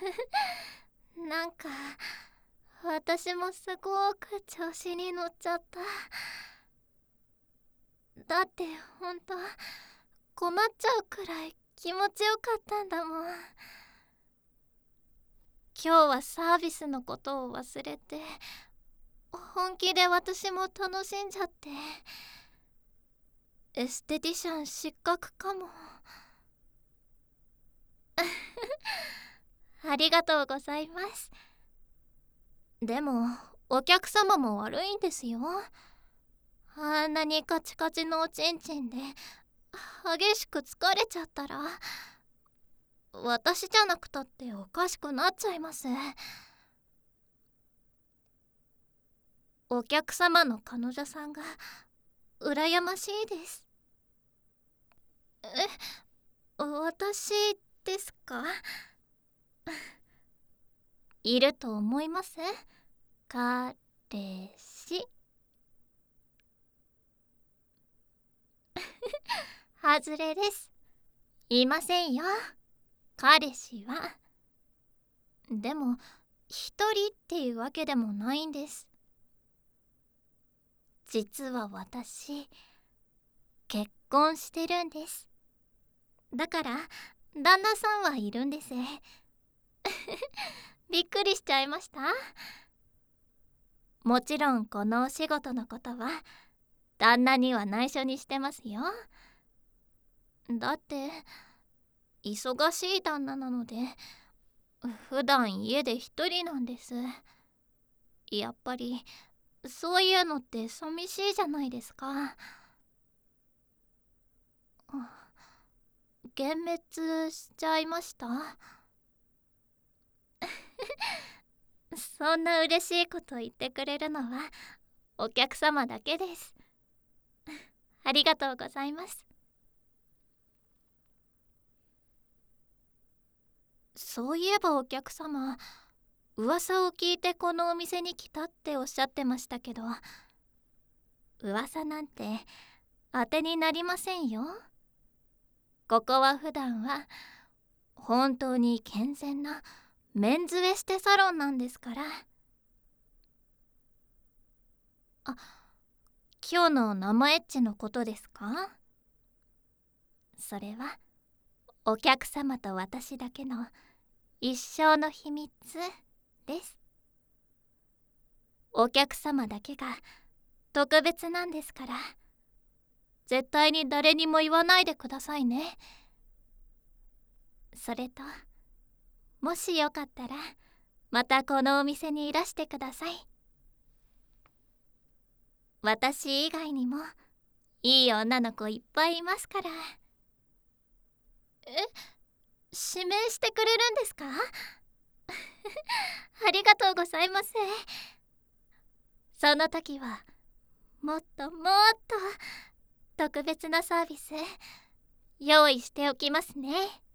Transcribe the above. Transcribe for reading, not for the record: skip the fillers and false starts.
なんか私もすごく調子に乗っちゃった。だってほんと困っちゃうくらい気持ちよかったんだもん。今日はサービスのことを忘れて本気で私も楽しんじゃって、エステティシャン失格かも。ありがとうございます。でもお客様も悪いんですよ。あんなにカチカチのおちんちんで激しく疲れちゃったら私じゃなくたっておかしくなっちゃいます。お客様の彼女さんが羨ましいです。私ですか？いると思います？彼氏。外れです。いませんよ、彼氏は。でも一人っていうわけでもないんです。実は私結婚してるんです。だから旦那さんはいるんです。びっくりしちゃいました？もちろんこのお仕事のことは旦那には内緒にしてますよ。だって忙しい旦那なので普段家で一人なんです。やっぱりそういうのって寂しいじゃないですか。幻滅しちゃいました？そんな嬉しいこと言ってくれるのはお客様だけです。ありがとうございます。そういえばお客様、噂を聞いてこのお店に来たっておっしゃってましたけど、噂なんて当てになりませんよ。ここは普段は本当に健全なメンズエステサロンなんですから。あ、今日の生エッチのことですか？それはお客様と私だけの一生の秘密です。お客様だけが特別なんですから、絶対に誰にも言わないでくださいね。それと、もしよかったらまたこのお店にいらしてください。私以外にもいい女の子いっぱいいますから。指名してくれるんですか？ありがとうございます。その時はもっともっと特別なサービス用意しておきますね。